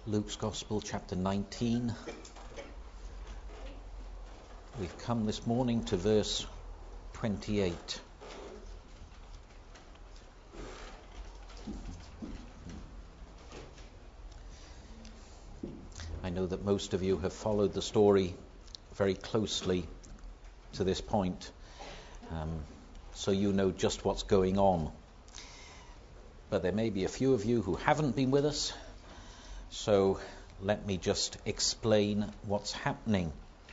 Luke's Gospel, chapter 19. We've come this morning to verse 28. I know that most of you have followed the story very closely to this point, so you know just what's going on. But there may be a few of you who haven't been with us, so let me just explain what's happening.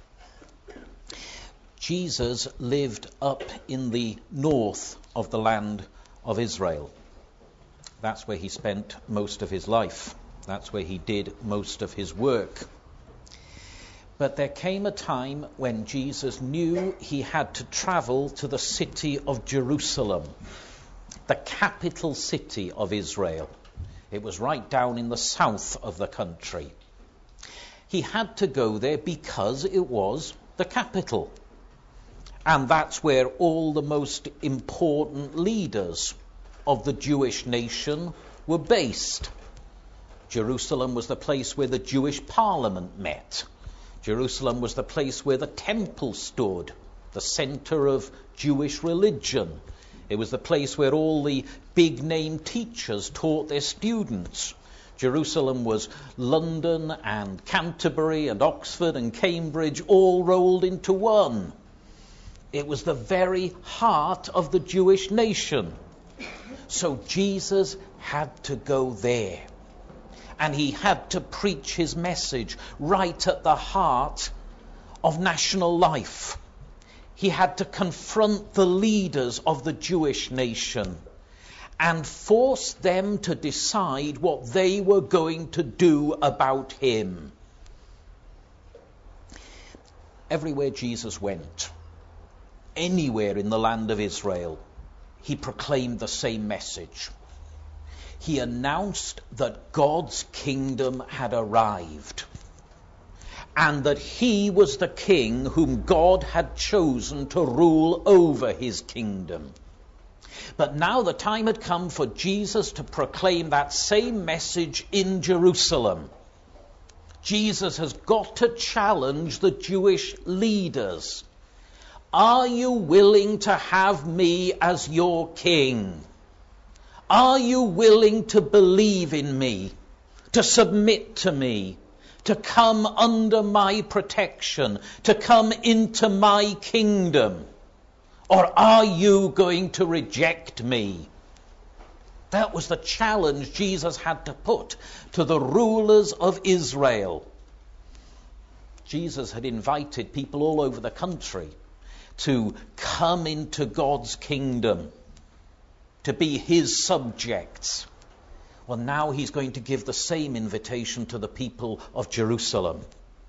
Jesus lived up in the north of the land of Israel. That's where he spent most of his life. That's where he did most of his work. But there came a time when Jesus knew he had to travel to the city of Jerusalem, the capital city of Israel. It was right down in the south of the country. He had to go there because it was the capital. And that's where all the most important leaders of the Jewish nation were based. Jerusalem was the place where the Jewish parliament met. Jerusalem was the place where the temple stood, the center of Jewish religion. It was the place where all the big-name teachers taught their students. Jerusalem was London and Canterbury and Oxford and Cambridge all rolled into one. It was the very heart of the Jewish nation. So Jesus had to go there. And he had to preach his message right at the heart of national life. He had to confront the leaders of the Jewish nation and force them to decide what they were going to do about him. Everywhere Jesus went, anywhere in the land of Israel, he proclaimed the same message. He announced that God's kingdom had arrived, and that he was the king whom God had chosen to rule over his kingdom. But now the time had come for Jesus to proclaim that same message in Jerusalem. Jesus has got to challenge the Jewish leaders. Are you willing to have me as your king? Are you willing to believe in me, to submit to me, to come under my protection, to come into my kingdom? Or are you going to reject me? That was the challenge Jesus had to put to the rulers of Israel. Jesus had invited people all over the country to come into God's kingdom, to be his subjects. Well, now he's going to give the same invitation to the people of Jerusalem.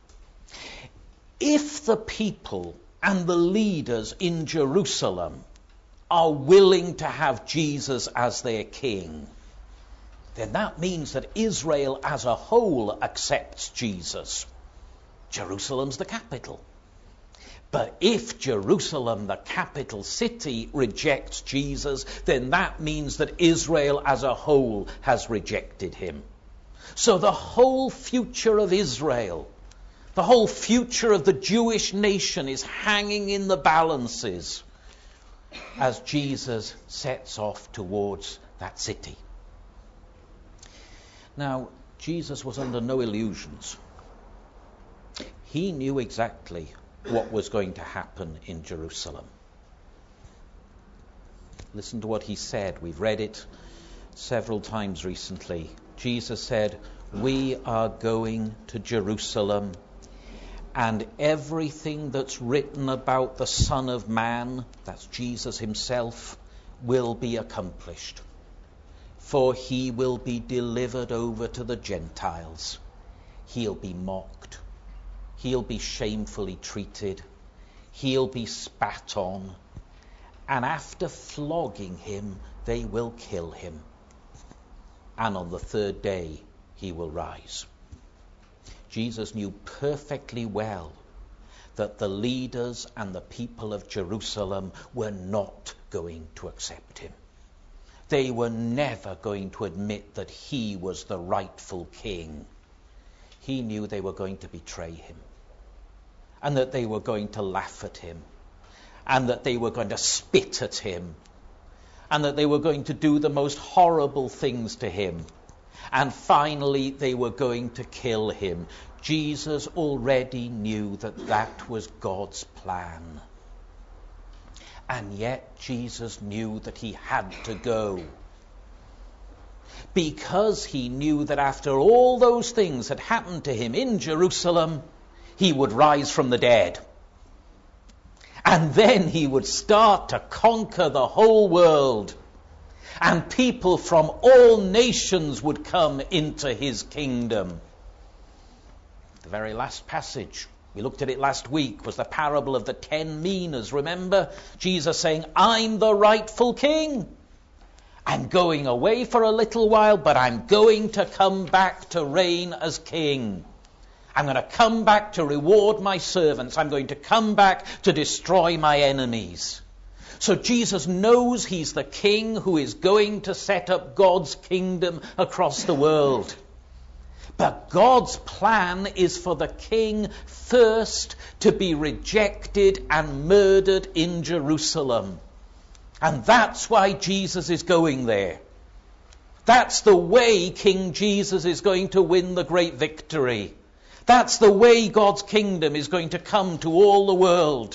If the people and the leaders in Jerusalem are willing to have Jesus as their king, then that means that Israel as a whole accepts Jesus. Jerusalem's the capital. But if Jerusalem, the capital city, rejects Jesus, then that means that Israel as a whole has rejected him. So the whole future of Israel, the whole future of the Jewish nation is hanging in the balances as Jesus sets off towards that city. Now, Jesus was under no illusions. He knew exactly what was going to happen in Jerusalem. Listen to what he said. We've read it several times recently. Jesus said, "We are going to Jerusalem, and everything that's written about the Son of Man," that's Jesus himself, "will be accomplished. For he will be delivered over to the Gentiles. He'll be mocked. He'll be shamefully treated. He'll be spat on. And after flogging him, they will kill him. And on the third day, he will rise." Jesus knew perfectly well that the leaders and the people of Jerusalem were not going to accept him. They were never going to admit that he was the rightful king. He knew they were going to betray him, and that they were going to laugh at him, and that they were going to spit at him, and that they were going to do the most horrible things to him. And finally, they were going to kill him. Jesus already knew that that was God's plan. And yet, Jesus knew that he had to go. Because he knew that after all those things had happened to him in Jerusalem, he would rise from the dead. And then he would start to conquer the whole world. And people from all nations would come into his kingdom. The very last passage, we looked at it last week, was the parable of the 10 minas. Remember? Jesus saying, I'm the rightful king. I'm going away for a little while, but I'm going to come back to reign as king. I'm going to come back to reward my servants. I'm going to come back to destroy my enemies. So Jesus knows he's the king who is going to set up God's kingdom across the world. But God's plan is for the king first to be rejected and murdered in Jerusalem. And that's why Jesus is going there. That's the way King Jesus is going to win the great victory. That's the way God's kingdom is going to come to all the world.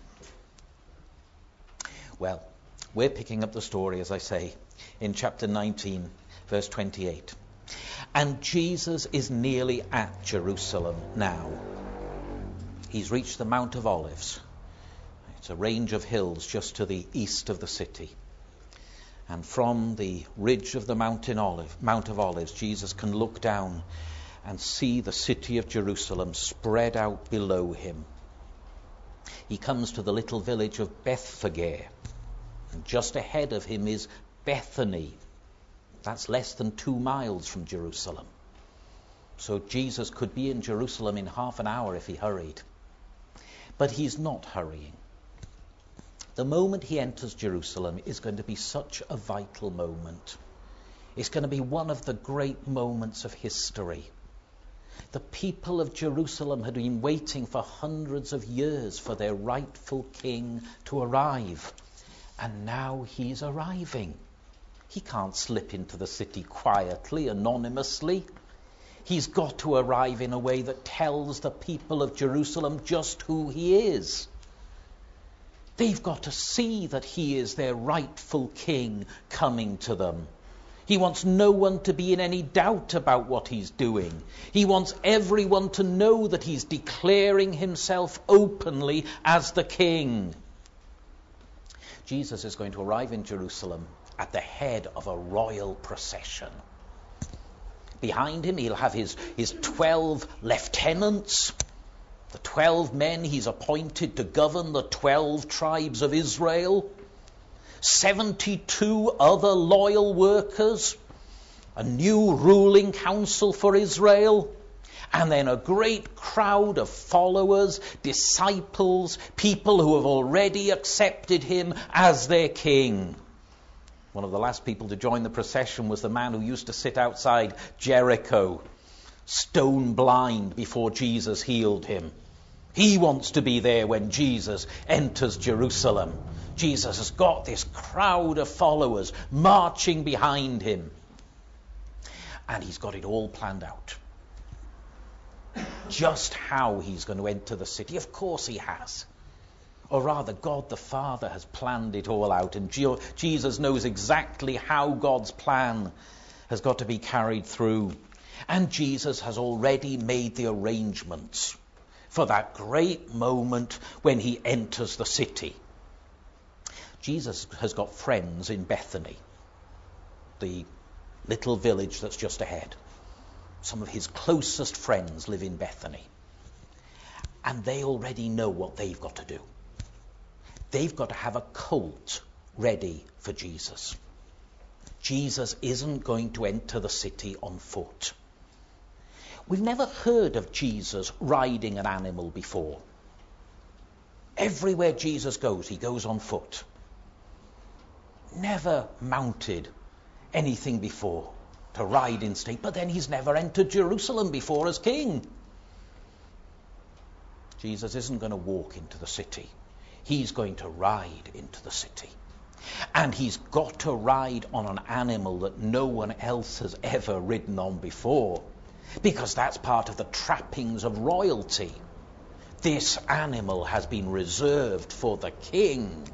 Well, we're picking up the story, as I say, in chapter 19, verse 28. And Jesus is nearly at Jerusalem now. He's reached the Mount of Olives. It's a range of hills just to the east of the city. And from the ridge of the Mount of Olives, Jesus can look down and see the city of Jerusalem spread out below him. He comes to the little village of Bethphage. And just ahead of him is Bethany. That's less than 2 miles from Jerusalem. So Jesus could be in Jerusalem in half an hour if he hurried. But he's not hurrying. The moment he enters Jerusalem is going to be such a vital moment. It's going to be one of the great moments of history. The people of Jerusalem had been waiting for hundreds of years for their rightful king to arrive. And now he's arriving. He can't slip into the city quietly, anonymously. He's got to arrive in a way that tells the people of Jerusalem just who he is. They've got to see that he is their rightful king coming to them. He wants no one to be in any doubt about what he's doing. He wants everyone to know that he's declaring himself openly as the king. Jesus is going to arrive in Jerusalem at the head of a royal procession. Behind him, he'll have his 12 lieutenants, the 12 men he's appointed to govern the 12 tribes of Israel, 72 other loyal workers, a new ruling council for Israel, and then a great crowd of followers, disciples, people who have already accepted him as their king. One of the last people to join the procession was the man who used to sit outside Jericho, stone blind, before Jesus healed him. He wants to be there when Jesus enters Jerusalem. Jesus has got this crowd of followers marching behind him. And he's got it all planned out. Just how he's going to enter the city. Of course he has. Or rather, God the Father has planned it all out. And Jesus knows exactly how God's plan has got to be carried through. And Jesus has already made the arrangements for that great moment when he enters the city. Jesus has got friends in Bethany, the little village that's just ahead. Some of his closest friends live in Bethany. And they already know what they've got to do. They've got to have a colt ready for Jesus. Jesus isn't going to enter the city on foot. We've never heard of Jesus riding an animal before. Everywhere Jesus goes, he goes on foot. Never mounted anything before. to ride in state, but then he's never entered Jerusalem before as king. Jesus isn't going to walk into the city. He's going to ride into the city. And he's got to ride on an animal that no one else has ever ridden on before, because that's part of the trappings of royalty. This animal has been reserved for the king.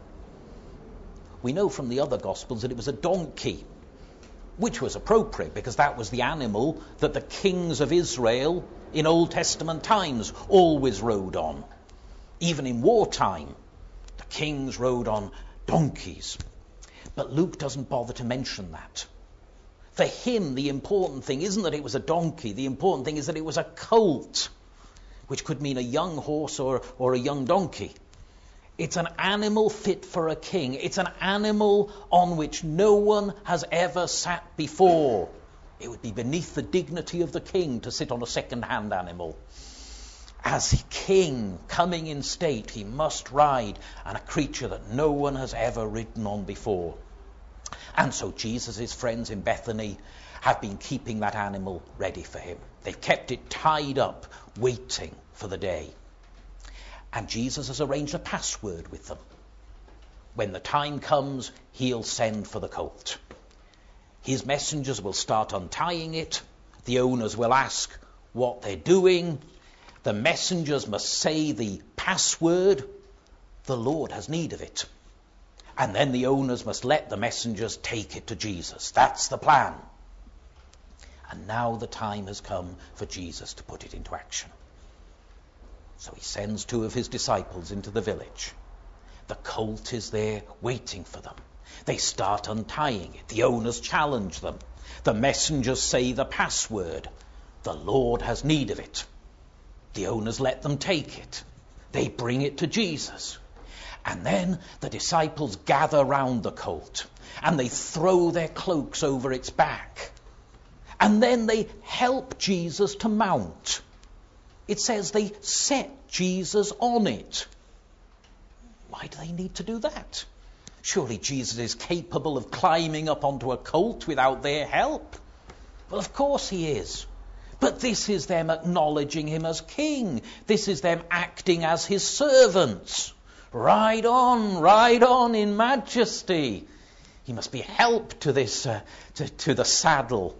We know from the other Gospels that it was a donkey, which was appropriate because that was the animal that the kings of Israel in Old Testament times always rode on. Even in wartime, the kings rode on donkeys. But Luke doesn't bother to mention that. For him, the important thing isn't that it was a donkey. The important thing is that it was a colt, which could mean a young horse or a young donkey. It's an animal fit for a king. It's an animal on which no one has ever sat before. It would be beneath the dignity of the king to sit on a second-hand animal. As king, coming in state, he must ride on a creature that no one has ever ridden on before. And so Jesus' friends in Bethany have been keeping that animal ready for him. They've kept it tied up, waiting for the day. And Jesus has arranged a password with them. When the time comes, he'll send for the colt. His messengers will start untying it. The owners will ask what they're doing. The messengers must say the password. The Lord has need of it. And then the owners must let the messengers take it to Jesus. That's the plan. And now the time has come for Jesus to put it into action. So he sends 2 of his disciples into the village. The colt is there waiting for them. They start untying it. The owners challenge them. The messengers say the password. The Lord has need of it. The owners let them take it. They bring it to Jesus. And then the disciples gather round the colt and they throw their cloaks over its back. And then they help Jesus to mount. It says they set Jesus on it. Why do they need to do that? Surely Jesus is capable of climbing up onto a colt without their help. Well, of course he is. But this is them acknowledging him as king. This is them acting as his servants. Ride on in majesty. He must be helped to this, to the saddle.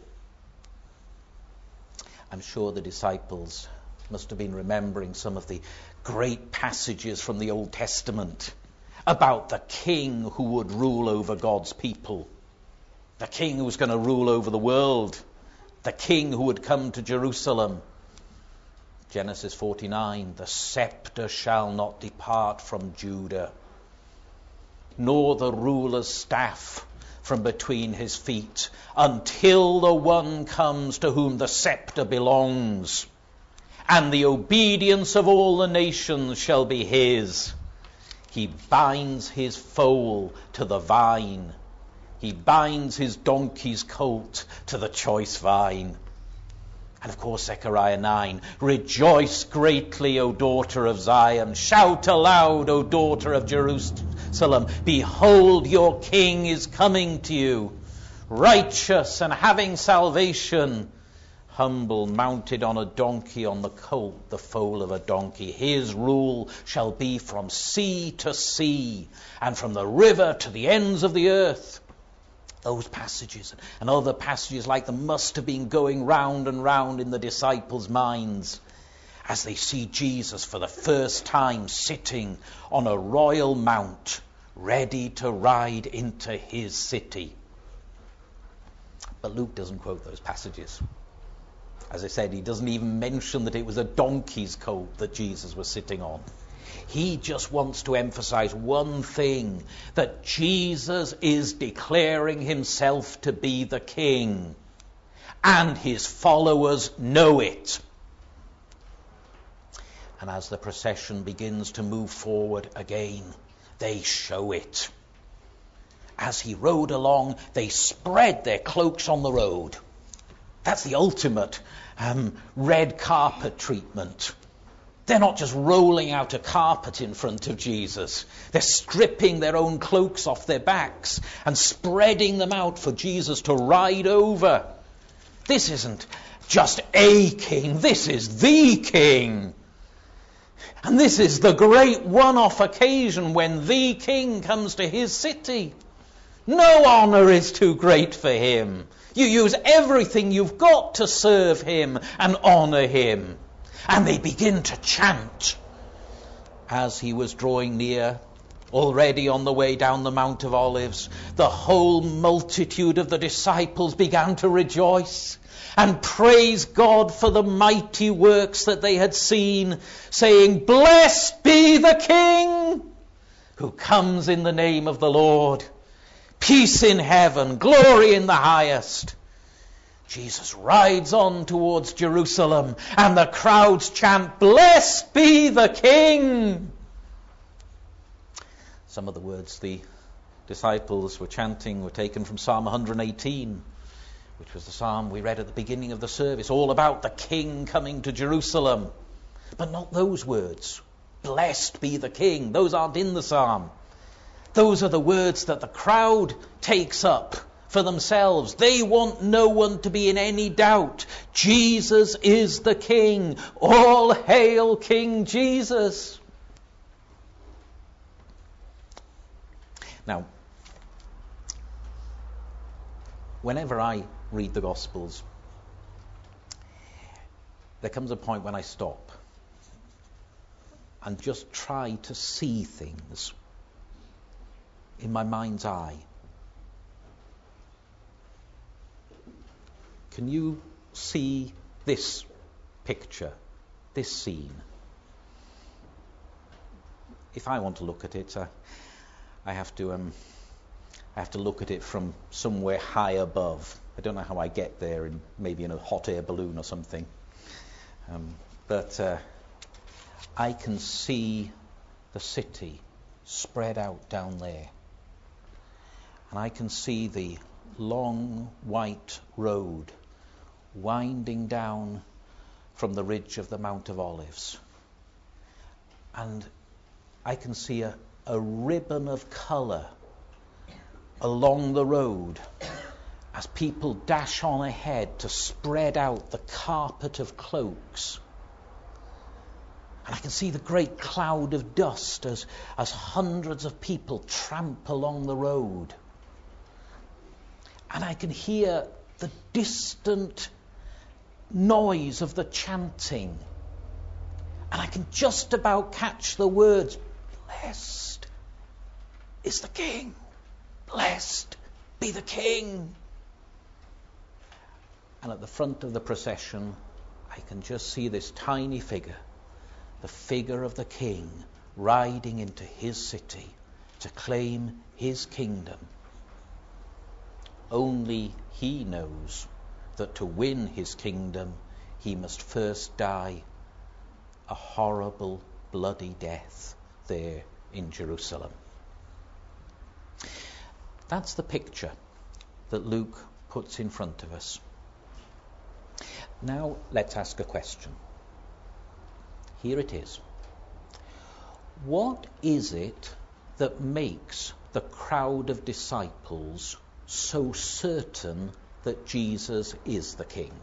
I'm sure the disciples must have been remembering some of the great passages from the Old Testament about the king who would rule over God's people. The king who was going to rule over the world. The king who would come to Jerusalem. Genesis 49, the scepter shall not depart from Judah, nor the ruler's staff from between his feet, until the one comes to whom the scepter belongs. And the obedience of all the nations shall be his. He binds his foal to the vine. He binds his donkey's colt to the choice vine. And of course, Zechariah 9, rejoice greatly, O daughter of Zion. Shout aloud, O daughter of Jerusalem. Behold, your king is coming to you, righteous and having salvation, humble, mounted on a donkey, on the colt, the foal of a donkey. His rule shall be from sea to sea, and from the river to the ends of the earth. Those passages and other passages like them must have been going round and round in the disciples' minds as they see Jesus for the first time sitting on a royal mount, ready to ride into his city. But Luke doesn't quote those passages. As I said, he doesn't even mention that it was a donkey's colt that Jesus was sitting on. He just wants to emphasize one thing, that Jesus is declaring himself to be the king, and his followers know it. And as the procession begins to move forward again, they show it. As he rode along, they spread their cloaks on the road. That's the ultimate red carpet treatment. They're not just rolling out a carpet in front of Jesus. They're stripping their own cloaks off their backs and spreading them out for Jesus to ride over. This isn't just a king, this is the king. And this is the great one-off occasion when the king comes to his city. No honour is too great for him. You use everything you've got to serve him and honour him. And they begin to chant. As he was drawing near, already on the way down the Mount of Olives, the whole multitude of the disciples began to rejoice and praise God for the mighty works that they had seen, saying, "Blessed be the King who comes in the name of the Lord. Peace in heaven, glory in the highest." Jesus rides on towards Jerusalem, and the crowds chant, "Blessed be the King." Some of the words the disciples were chanting were taken from Psalm 118, which was the psalm we read at the beginning of the service, all about the King coming to Jerusalem. But not those words, "Blessed be the King." Those aren't in the psalm. Those are the words that the crowd takes up for themselves. They want no one to be in any doubt. Jesus is the King. All hail King Jesus. Now, whenever I read the Gospels, there comes a point when I stop and just try to see things in my mind's eye. Can you see this picture, this scene? If I want to look at it, I have to look at it from somewhere high above. I don't know how I get there, maybe in a hot air balloon or something. But I can see the city spread out down there. And I can see the long white road winding down from the ridge of the Mount of Olives. And I can see a ribbon of colour along the road as people dash on ahead to spread out the carpet of cloaks. And I can see the great cloud of dust as hundreds of people tramp along the road. And I can hear the distant noise of the chanting. And I can just about catch the words, "Blessed is the King. Blessed be the King." And at the front of the procession, I can just see this tiny figure, the figure of the King, riding into his city to claim his kingdom. Only he knows that to win his kingdom, he must first die a horrible, bloody death there in Jerusalem. That's the picture that Luke puts in front of us. Now let's ask a question. Here it is. What is it that makes the crowd of disciples so certain that Jesus is the King?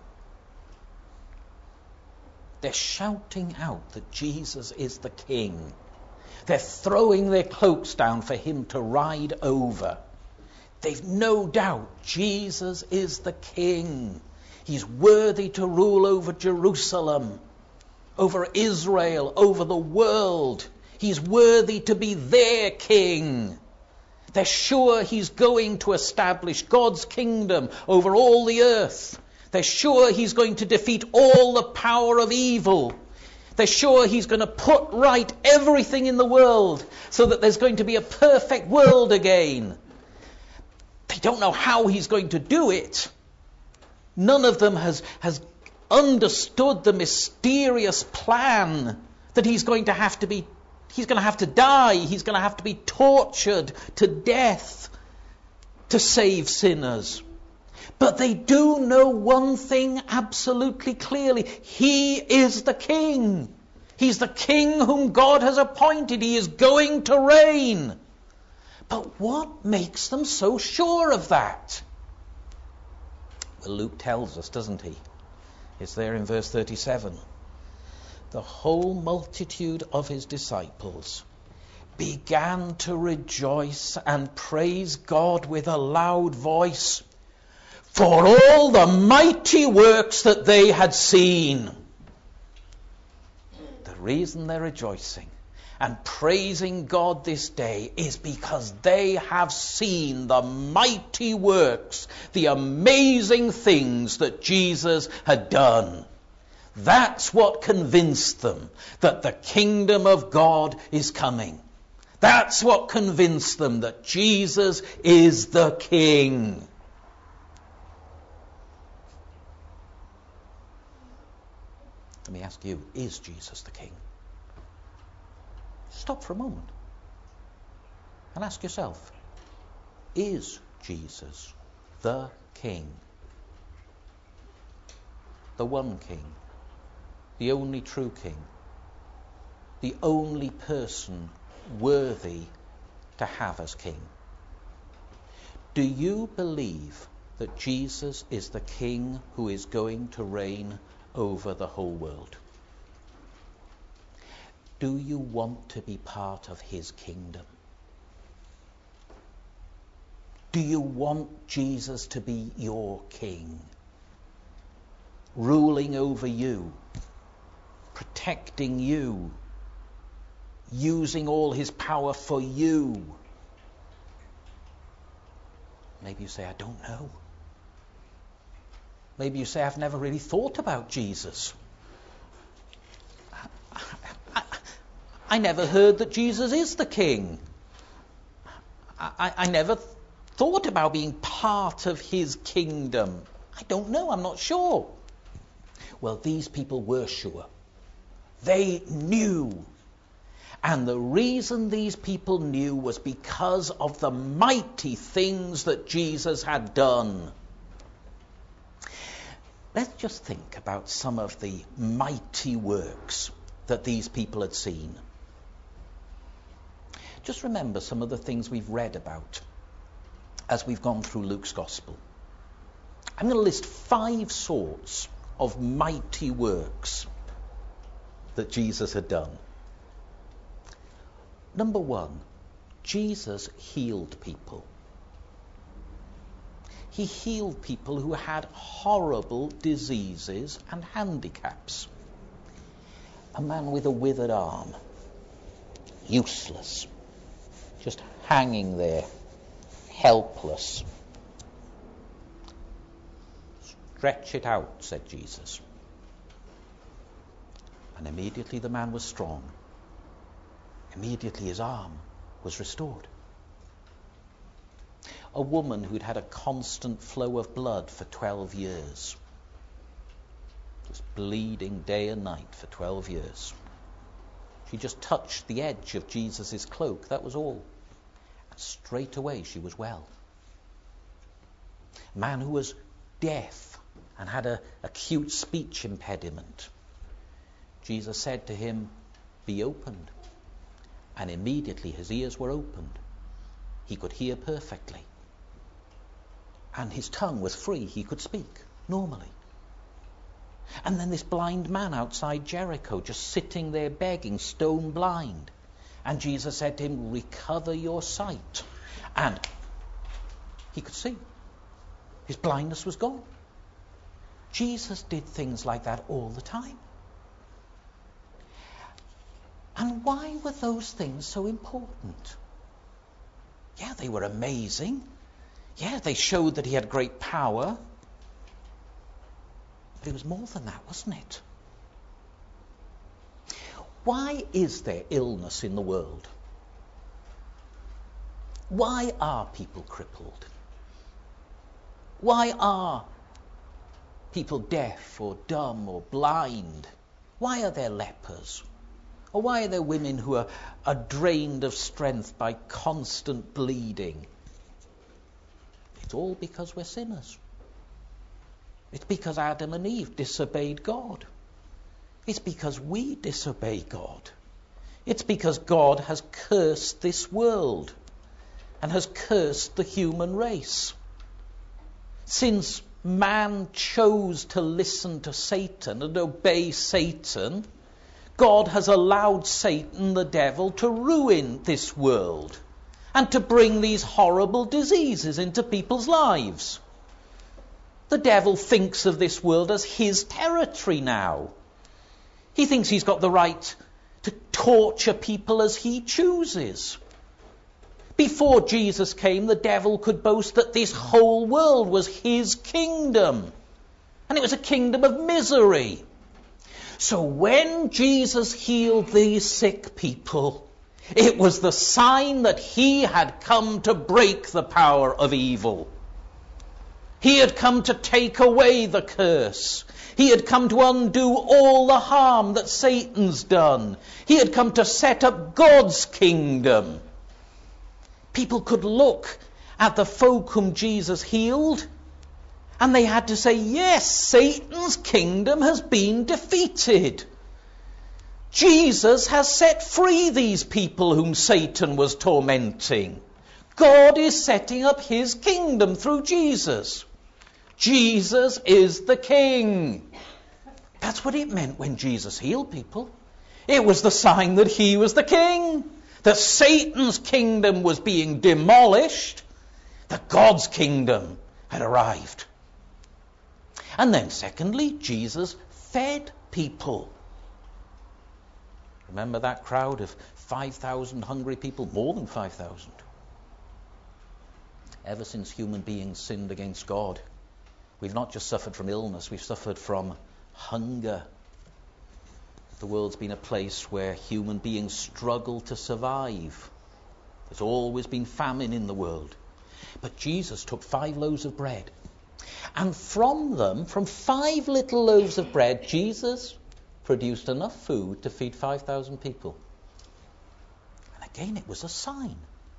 They're shouting out that Jesus is the King. They're throwing their cloaks down for him to ride over. They've no doubt Jesus is the King. He's worthy to rule over Jerusalem, over Israel, over the world. He's worthy to be their King. They're sure he's going to establish God's kingdom over all the earth. They're sure he's going to defeat all the power of evil. They're sure he's going to put right everything in the world so that there's going to be a perfect world again. They don't know how he's going to do it. None of them has understood the mysterious plan that he's going to have to die, he's going to have to be tortured to death to save sinners. But they do know one thing absolutely clearly. He is the King. He's the King whom God has appointed. He is going to reign. But what makes them so sure of that? Luke tells us, doesn't he? It's there in verse 37. The whole multitude of his disciples began to rejoice and praise God with a loud voice for all the mighty works that they had seen. The reason they're rejoicing and praising God this day is because they have seen the mighty works, the amazing things that Jesus had done. That's what convinced them that the kingdom of God is coming. That's what convinced them that Jesus is the King. Let me ask you, is Jesus the King? Stop for a moment and ask yourself, is Jesus the King? The one King, the only true King, the only person worthy to have as King. Do you believe that Jesus is the King who is going to reign over the whole world? Do you want to be part of his kingdom? Do you want Jesus to be your King, ruling over you, protecting you, using all his power for you? Maybe you say, I don't know. Maybe you say, I've never really thought about Jesus. I never heard that Jesus is the King. I never thought about being part of his kingdom. I don't know, I'm not sure. Well, these people were sure. They knew. And the reason these people knew was because of the mighty things that Jesus had done. Let's just think about some of the mighty works that these people had seen. Just remember some of the things we've read about as we've gone through Luke's Gospel. I'm going to list 5 sorts of mighty works that Jesus had done. Number 1, Jesus healed people. He healed people who had horrible diseases and handicaps. A man with a withered arm, useless, just hanging there, helpless. Stretch it out, said Jesus. And immediately the man was strong. Immediately his arm was restored. A woman who'd had a constant flow of blood for 12 years. Just bleeding day and night for 12 years. She just touched the edge of Jesus' cloak, that was all. And straight away she was well. A man who was deaf and had an acute speech impediment. Jesus said to him, be opened. And immediately his ears were opened. He could hear perfectly. And his tongue was free. He could speak normally. And then this blind man outside Jericho, just sitting there begging, stone blind. And Jesus said to him, recover your sight. And he could see. His blindness was gone. Jesus did things like that all the time. And why were those things so important? Yeah, they were amazing. Yeah, they showed that he had great power. But it was more than that, wasn't it? Why is there illness in the world? Why are people crippled? Why are people deaf or dumb or blind? Why are there lepers? Or why are there women who are drained of strength by constant bleeding? It's all because we're sinners. It's because Adam and Eve disobeyed God. It's because we disobey God. It's because God has cursed this world and has cursed the human race. Since man chose to listen to Satan and obey Satan, God has allowed Satan, the devil, to ruin this world and to bring these horrible diseases into people's lives. The devil thinks of this world as his territory now. He thinks he's got the right to torture people as he chooses. Before Jesus came, the devil could boast that this whole world was his kingdom. And it was a kingdom of misery. So when Jesus healed these sick people, it was the sign that he had come to break the power of evil. He had come to take away the curse. He had come to undo all the harm that Satan's done. He had come to set up God's kingdom. People could look at the folk whom Jesus healed, and they had to say, yes, Satan's kingdom has been defeated. Jesus has set free these people whom Satan was tormenting. God is setting up his kingdom through Jesus. Jesus is the King. That's what it meant when Jesus healed people. It was the sign that he was the King, that Satan's kingdom was being demolished, that God's kingdom had arrived. And then secondly, Jesus fed people. Remember that crowd of 5,000 hungry people? More than 5,000. Ever since human beings sinned against God, we've not just suffered from illness, we've suffered from hunger. The world's been a place where human beings struggle to survive. There's always been famine in the world. But Jesus took 5 loaves of bread. And from them, from 5 little loaves of bread, Jesus produced enough food to feed 5,000 people. And again, it was a sign.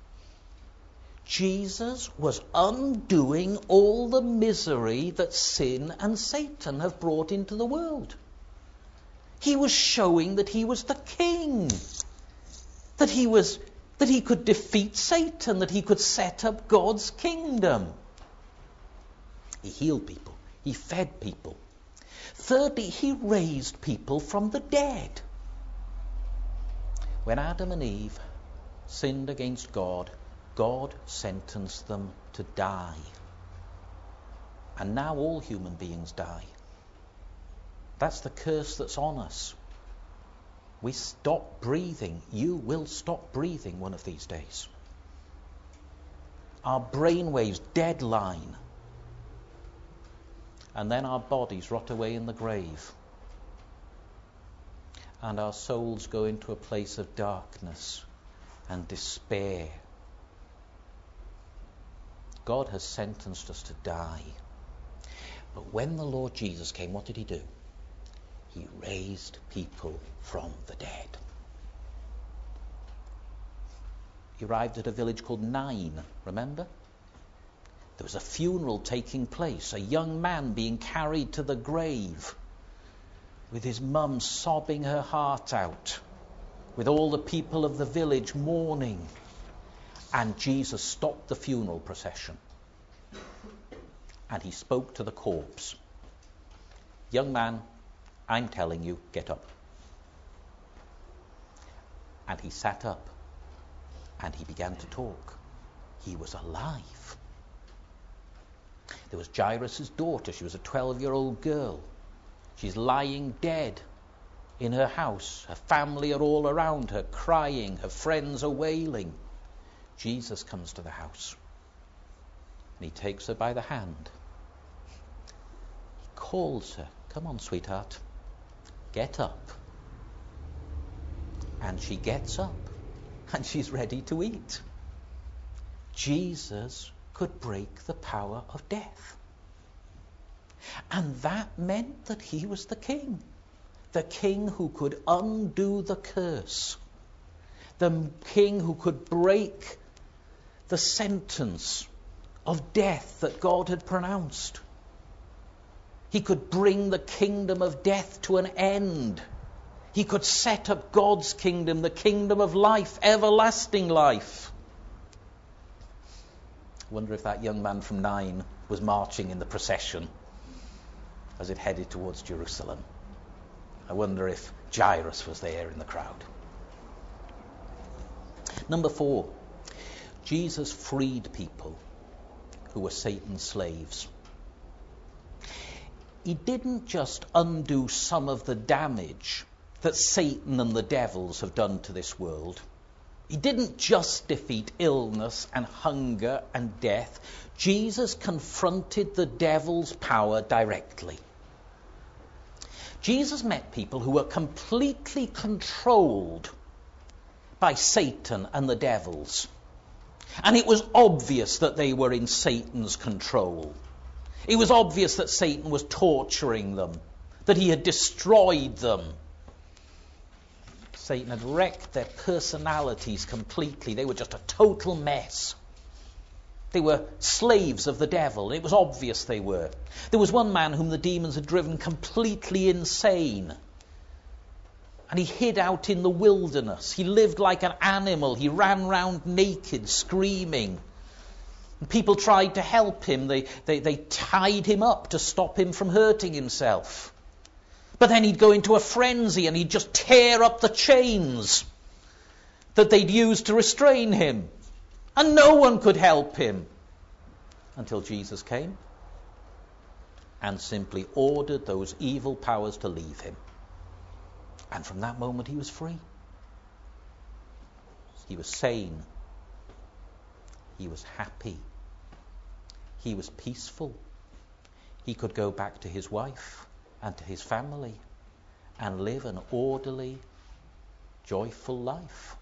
Jesus was undoing all the misery that sin and Satan have brought into the world. He was showing that he was the King, that he could defeat Satan, that he could set up God's kingdom. He healed people. He fed people. Thirdly, he raised people from the dead. When Adam and Eve sinned against God, God sentenced them to die. And now all human beings die. That's the curse that's on us. We stop breathing. You will stop breathing one of these days. Our brainwaves deadline. And then our bodies rot away in the grave. And our souls go into a place of darkness and despair. God has sentenced us to die. But when the Lord Jesus came, what did he do? He raised people from the dead. He arrived at a village called Nain, remember? There was a funeral taking place, a young man being carried to the grave, with his mum sobbing her heart out, with all the people of the village mourning. And Jesus stopped the funeral procession. And he spoke to the corpse. Young man, I'm telling you, get up. And he sat up. And he began to talk. He was alive. There was Jairus' daughter. She was a 12-year-old girl. She's lying dead in her house. Her family are all around her, crying. Her friends are wailing. Jesus comes to the house. And he takes her by the hand. He calls her. Come on, sweetheart. Get up. And she gets up. And she's ready to eat. Jesus could break the power of death. And that meant that he was the King. The King who could undo the curse. The King who could break the sentence of death that God had pronounced. He could bring the kingdom of death to an end. He could set up God's kingdom, the kingdom of life, everlasting life. I wonder if that young man from Nain was marching in the procession as it headed towards Jerusalem. I wonder if Jairus was there in the crowd. Number 4, Jesus freed people who were Satan's slaves. He didn't just undo some of the damage that Satan and the devils have done to this world. He didn't just defeat illness and hunger and death. Jesus confronted the devil's power directly. Jesus met people who were completely controlled by Satan and the devils. And it was obvious that they were in Satan's control. It was obvious that Satan was torturing them, that he had destroyed them. Satan had wrecked their personalities completely. They were just a total mess. They were slaves of the devil. It was obvious they were. There was one man whom the demons had driven completely insane. And he hid out in the wilderness. He lived like an animal. He ran round naked, screaming. And people tried to help him. They tied him up to stop him from hurting himself. But then he'd go into a frenzy and he'd just tear up the chains that they'd used to restrain him. And no one could help him until Jesus came and simply ordered those evil powers to leave him. And from that moment he was free. He was sane. He was happy. He was peaceful. He could go back to his wife and to his family and live an orderly, joyful life.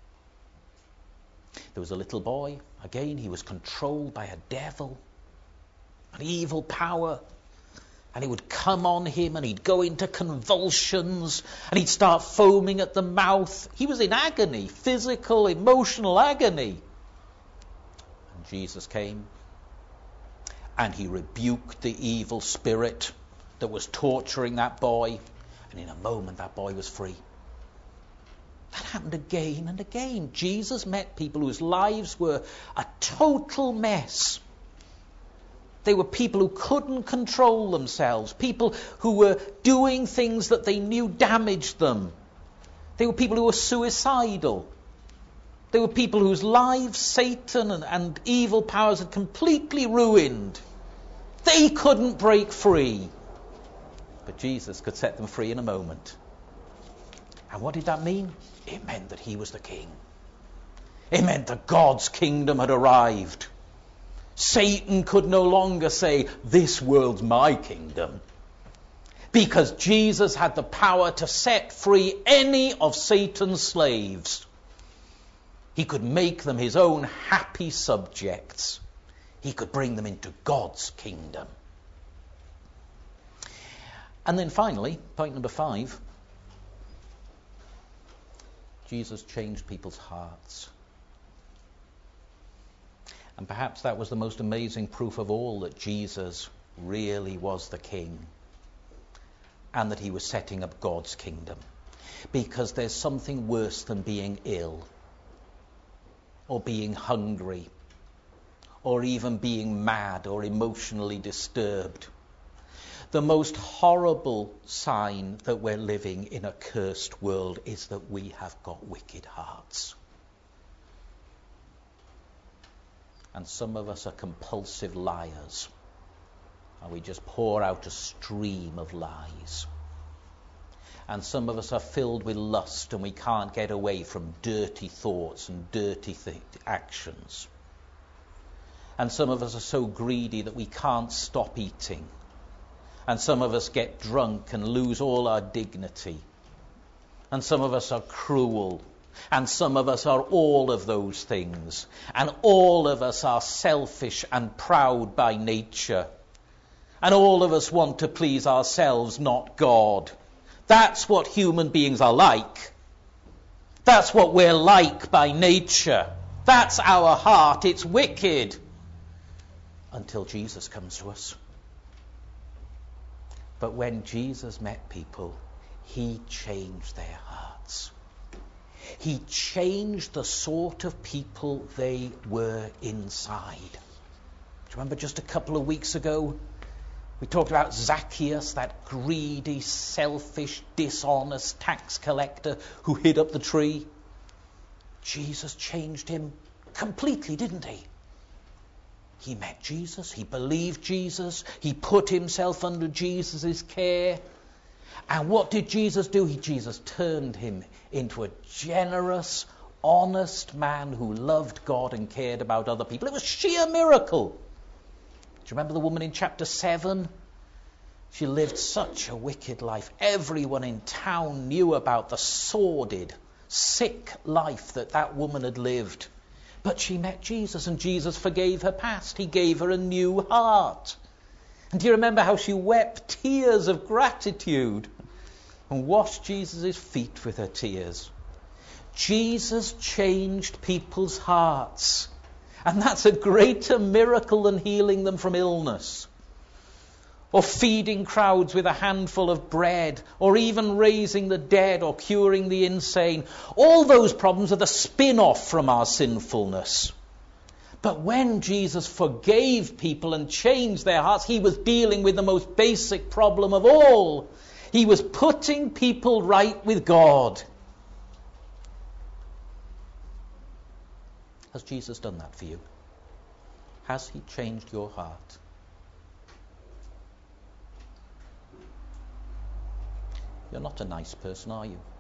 There was a little boy. Again, he was controlled by a devil, an evil power. And he would come on him and he'd go into convulsions and he'd start foaming at the mouth. He was in agony, physical, emotional agony. And Jesus came and he rebuked the evil spirit that was torturing that boy. And in a moment, that boy was free. That happened again and again. Jesus met people whose lives were a total mess. They were people who couldn't control themselves, people who were doing things that they knew damaged them. They were people who were suicidal. They were people whose lives Satan and evil powers had completely ruined. They couldn't break free. But Jesus could set them free in a moment. And what did that mean? It meant that he was the king. It meant that God's kingdom had arrived. Satan could no longer say, this world's my kingdom. Because Jesus had the power to set free any of Satan's slaves. He could make them his own happy subjects. He could bring them into God's kingdom. And then finally, point number 5, Jesus changed people's hearts. And perhaps that was the most amazing proof of all that Jesus really was the king and that he was setting up God's kingdom. Because there's something worse than being ill or being hungry or even being mad or emotionally disturbed. The most horrible sign that we're living in a cursed world is that we have got wicked hearts. And some of us are compulsive liars. And we just pour out a stream of lies. And some of us are filled with lust and we can't get away from dirty thoughts and dirty actions. And some of us are so greedy that we can't stop eating. And some of us get drunk and lose all our dignity. And some of us are cruel. And some of us are all of those things. And all of us are selfish and proud by nature. And all of us want to please ourselves, not God. That's what human beings are like. That's what we're like by nature. That's our heart. It's wicked. Until Jesus comes to us. But when Jesus met people, he changed their hearts. He changed the sort of people they were inside. you remember just a couple of weeks ago, we talked about Zacchaeus, that greedy, selfish, dishonest tax collector who hid up the tree? Jesus changed him completely, didn't he? He met Jesus, he believed Jesus, he put himself under Jesus' care. And what did Jesus do? Jesus turned him into a generous, honest man who loved God and cared about other people. It was sheer miracle. Do you remember the woman in chapter 7? She lived such a wicked life. Everyone in town knew about the sordid, sick life that woman had lived. But she met Jesus, and Jesus forgave her past. He gave her a new heart. And do you remember how she wept tears of gratitude and washed Jesus' feet with her tears? Jesus changed people's hearts. And that's a greater miracle than healing them from illness, or feeding crowds with a handful of bread, or even raising the dead or curing the insane. All those problems are the spin-off from our sinfulness. But when Jesus forgave people and changed their hearts, he was dealing with the most basic problem of all. He was putting people right with God. Has Jesus done that for you? Has he changed your heart? You're not a nice person, are you?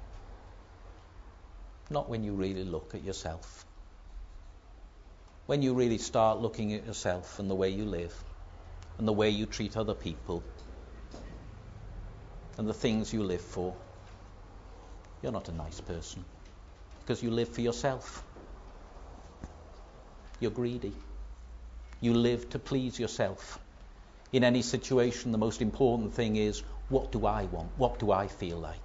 Not when you really look at yourself. When you really start looking at yourself and the way you live, and the way you treat other people, and the things you live for, you're not a nice person, because you live for yourself. You're greedy. You live to please yourself. In any situation, the most important thing is, what do I want? What do I feel like?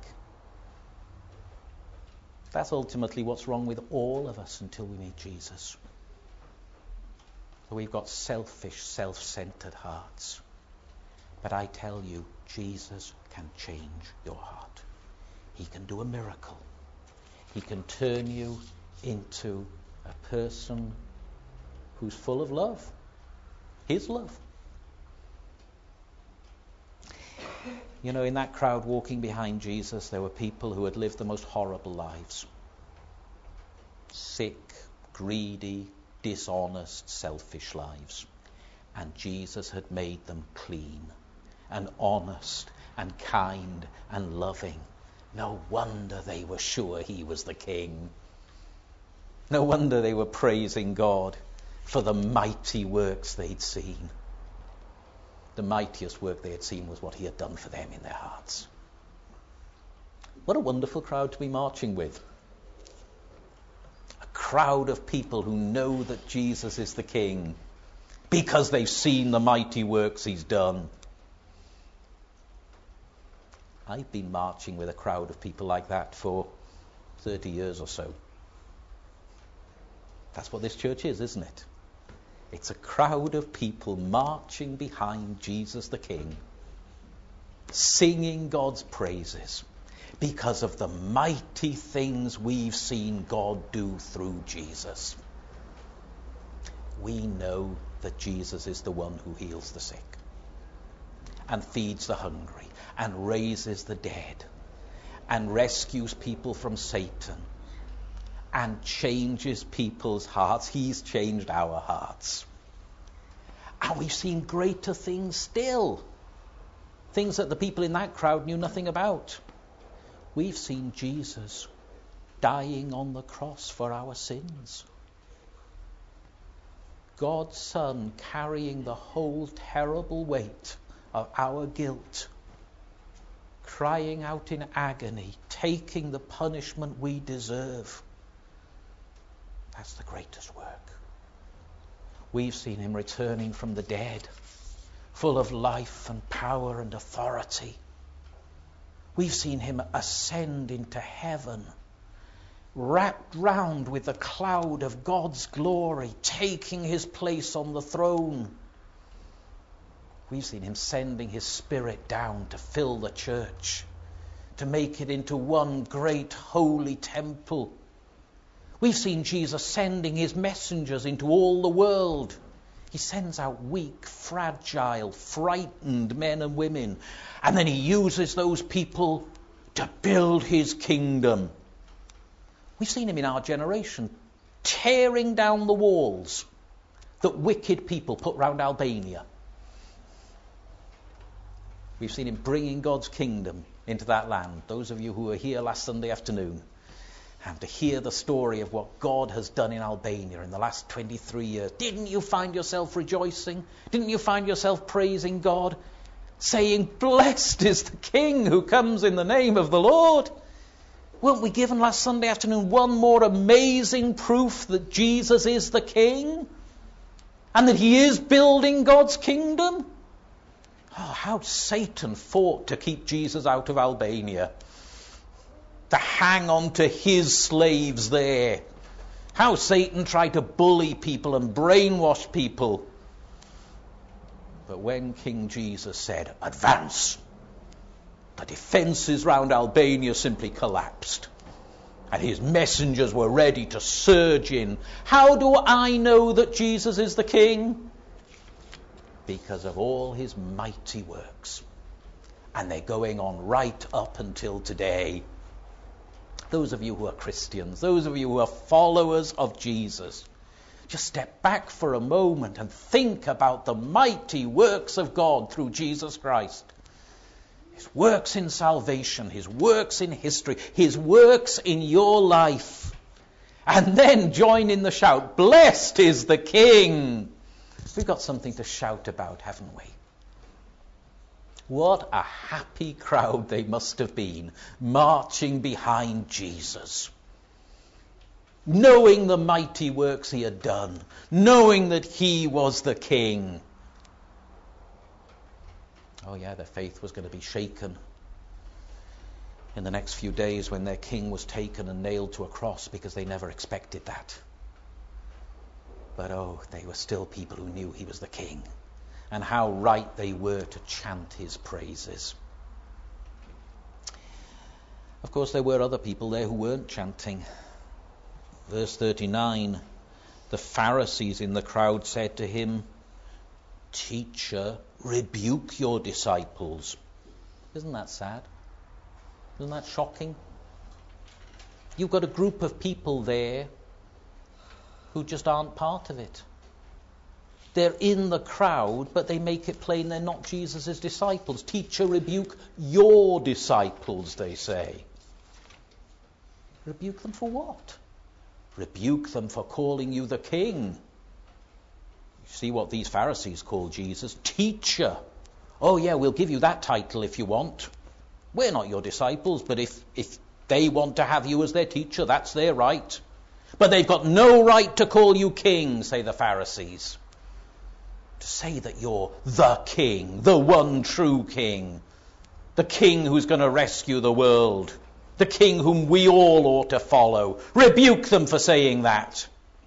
That's ultimately what's wrong with all of us until we meet Jesus. We've got selfish, self-centered hearts. But I tell you, Jesus can change your heart. He can do a miracle. He can turn you into a person who's full of love. His love. You know, in that crowd walking behind Jesus, there were people who had lived the most horrible lives. Sick, greedy, dishonest, selfish lives. And Jesus had made them clean and honest and kind and loving. No wonder they were sure he was the king. No wonder they were praising God for the mighty works they'd seen. The mightiest work they had seen was what he had done for them in their hearts. What a wonderful crowd to be marching with. A crowd of people who know that Jesus is the King because they've seen the mighty works he's done. I've been marching with a crowd of people like that for 30 years or so. That's what this church is, isn't it? It's a crowd of people marching behind Jesus the King, singing God's praises because of the mighty things we've seen God do through Jesus. We know that Jesus is the one who heals the sick and feeds the hungry and raises the dead and rescues people from Satan and changes people's hearts. He's changed our hearts. And we've seen greater things still. Things that the people in that crowd knew nothing about. We've seen Jesus dying on the cross for our sins. God's Son carrying the whole terrible weight of our guilt, crying out in agony, taking the punishment we deserve. That's the greatest work. We've seen him returning from the dead, full of life and power and authority. We've seen him ascend into heaven, wrapped round with the cloud of God's glory, taking his place on the throne. We've seen him sending his Spirit down to fill the church, to make it into one great holy temple. We've seen Jesus sending his messengers into all the world, He sends out weak, fragile, frightened men and women. And then he uses those people to build his kingdom. We've seen him in our generation tearing down the walls that wicked people put round Albania. We've seen him bringing God's kingdom into that land. Those of you who were here last Sunday afternoon have to hear the story of what God has done in Albania in the last 23 years. Didn't you find yourself rejoicing? Didn't you find yourself praising God? Saying, blessed is the King who comes in the name of the Lord. Weren't we given last Sunday afternoon one more amazing proof that Jesus is the King? And that he is building God's kingdom? Oh, how Satan fought to keep Jesus out of Albania. To hang on to his slaves there. How Satan tried to bully people and brainwash people. But when King Jesus said, advance, the defences round Albania simply collapsed. And his messengers were ready to surge in. How do I know that Jesus is the King? Because of all his mighty works. And they're going on right up until today. Those of you who are Christians, those of you who are followers of Jesus, just step back for a moment and think about the mighty works of God through Jesus Christ. His works in salvation, his works in history, his works in your life. And then join in the shout, blessed is the King. We've got something to shout about, haven't we? What a happy crowd they must have been, marching behind Jesus. Knowing the mighty works he had done, knowing that he was the King. Oh yeah, their faith was going to be shaken in the next few days when their king was taken and nailed to a cross, because they never expected that. But oh, they were still people who knew he was the King, and how right they were to chant his praises. Of course, there were other people there who weren't chanting. Verse 39, the Pharisees in the crowd said to him, Teacher, rebuke your disciples. Isn't that sad? Isn't that shocking? You've got a group of people there who just aren't part of it. They're in the crowd, but they make it plain they're not Jesus' disciples. Teacher, rebuke your disciples, they say. Rebuke them for what? Rebuke them for calling you the King. You see what these Pharisees call Jesus? Teacher. Oh yeah, we'll give you that title if you want. We're not your disciples, but if they want to have you as their teacher, that's their right. But they've got no right to call you King, say the Pharisees. To say that you're the King, the one true King, the King who's going to rescue the world, the King whom we all ought to follow. Rebuke them for saying that.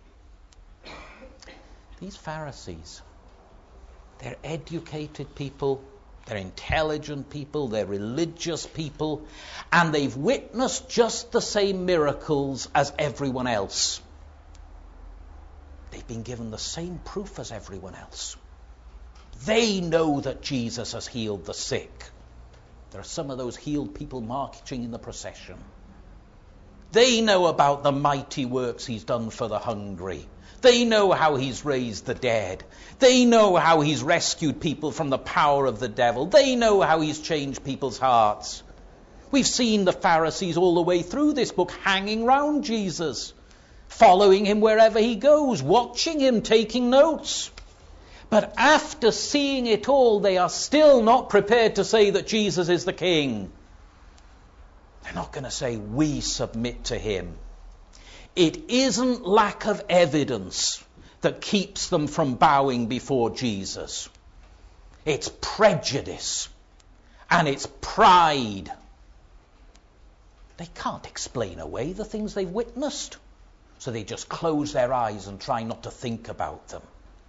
These Pharisees, they're educated people, they're intelligent people, they're religious people, and they've witnessed just the same miracles as everyone else. They've been given the same proof as everyone else. They know that Jesus has healed the sick. There are some of those healed people marching in the procession. They know about the mighty works he's done for the hungry. They know how he's raised the dead. They know how he's rescued people from the power of the devil. They know how he's changed people's hearts. We've seen the Pharisees all the way through this book hanging round Jesus, following him wherever he goes, watching him, taking notes. But after seeing it all, they are still not prepared to say that Jesus is the King. They're not going to say, we submit to him. It isn't lack of evidence that keeps them from bowing before Jesus. It's prejudice and it's pride. They can't explain away the things they've witnessed, so they just close their eyes and try not to think about them.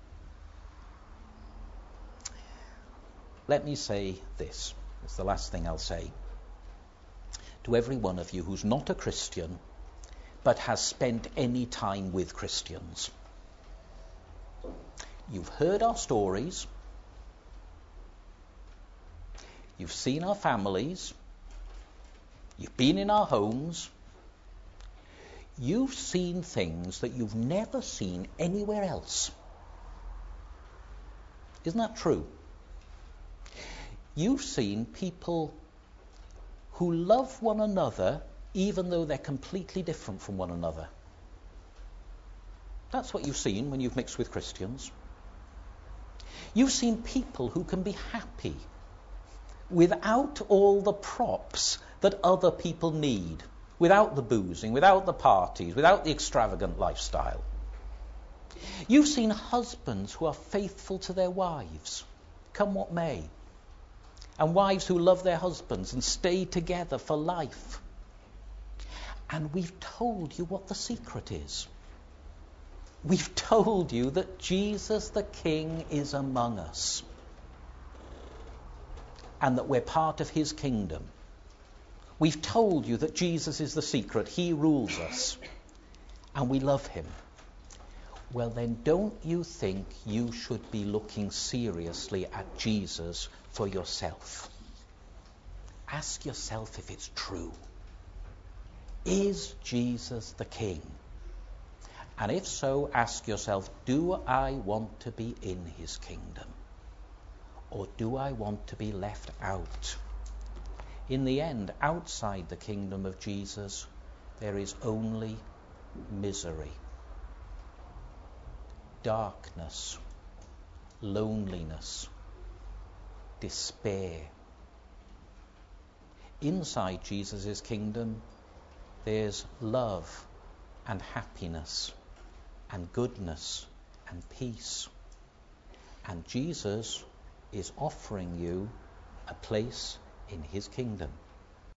Let me say this. It's the last thing I'll say. To every one of you who's not a Christian, but has spent any time with Christians, You've heard our stories. You've seen our families. You've been in our homes. You've seen things that you've never seen anywhere else. Isn't that true? You've seen people who love one another even though they're completely different from one another. That's what you've seen when you've mixed with Christians. You've seen people who can be happy without all the props that other people need, without the boozing, without the parties, without the extravagant lifestyle. You've seen husbands who are faithful to their wives, come what may, and wives who love their husbands and stay together for life. And we've told you what the secret is. We've told you that Jesus the King is among us, and that we're part of his kingdom. We've told you that Jesus is the secret. He rules us, and we love him. Well, then don't you think you should be looking seriously at Jesus for yourself? Ask yourself if it's true. Is Jesus the King? And if so, ask yourself, do I want to be in his kingdom? Or do I want to be left out? In the end, outside the kingdom of Jesus, there is only misery, darkness, loneliness, despair. Inside Jesus' kingdom, there's love and happiness and goodness and peace. And Jesus is offering you a place in his kingdom.